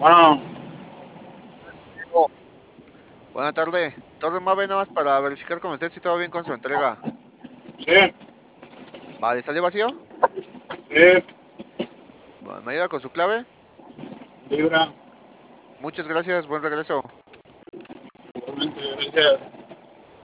Bueno, Buena tarde. Torre Mave, nada más para verificar con usted si todo bien con su entrega. sí, Vale, ¿salió vacío? sí, Bueno, ¿me ayuda con su clave? libra, Muchas gracias, buen regreso. igualmente, gracias.